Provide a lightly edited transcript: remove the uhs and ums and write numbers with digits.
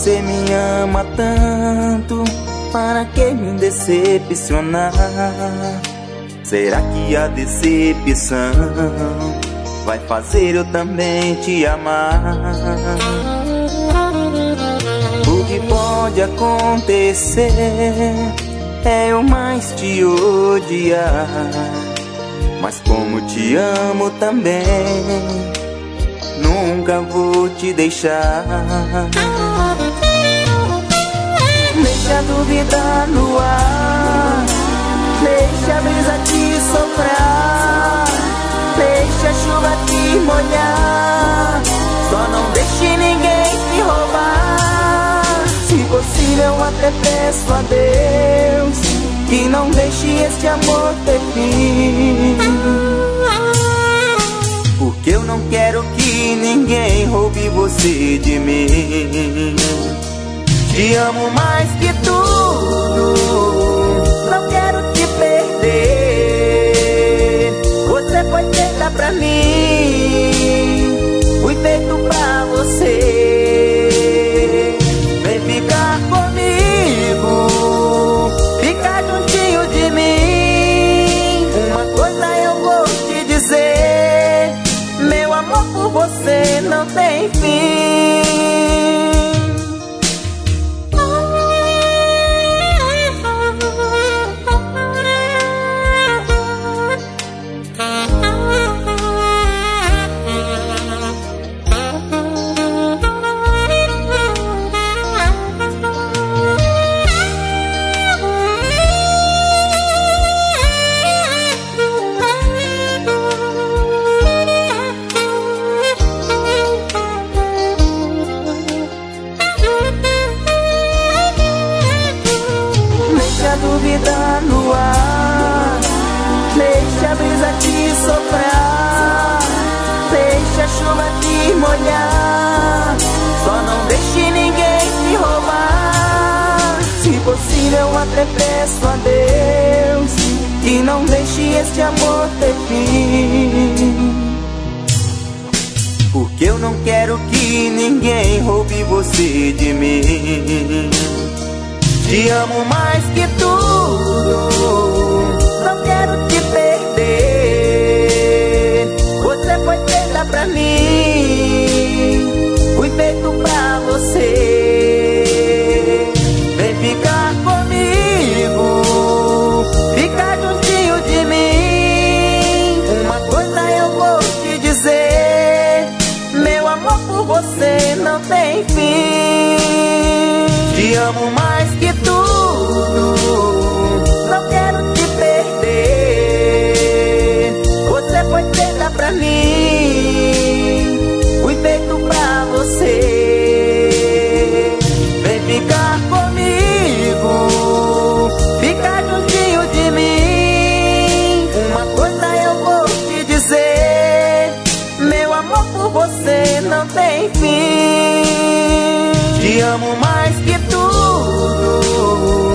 você me ama tanto, para que me decepcionar? Será que a decepção vai fazer eu também te amar? O que pode acontecer é eu mais te odiar, mas como te amo também, nunca vou te deixar. Deixa a dúvida no ar, deixa a brisa te soprar, deixa a chuva te molhar, só não deixe ninguém te roubar. Se possível até peço a Deus que não deixe este amor ter fim, porque eu não quero que ninguém roube você de mim. Te amo mais que tudo, não quero te perder. Você foi feita pra mim, fui feito pra você. Vem ficar comigo, ficar juntinho de mim. Uma coisa eu vou te dizer, meu amor por você não tem fim. Dúvida no ar, deixa a brisa te soprar, deixa a chuva te molhar, só não deixe ninguém te roubar. Se possível até peço a Deus que não deixe este amor ter fim, porque eu não quero que ninguém roube você de mim. Te amo mais que tudo, não quero te perder. Você foi feita pra mim, fui feito pra você. Vem ficar comigo, ficar juntinho de mim. Uma coisa eu vou te dizer, meu amor por você não tem fim. Te amo mais que tudo, não quero te perder. Você foi feita pra mim, fui feito pra você. Vem ficar comigo, ficar juntinho de mim. Uma coisa eu vou te dizer, meu amor por você não tem fim. Te amo mais que tudo,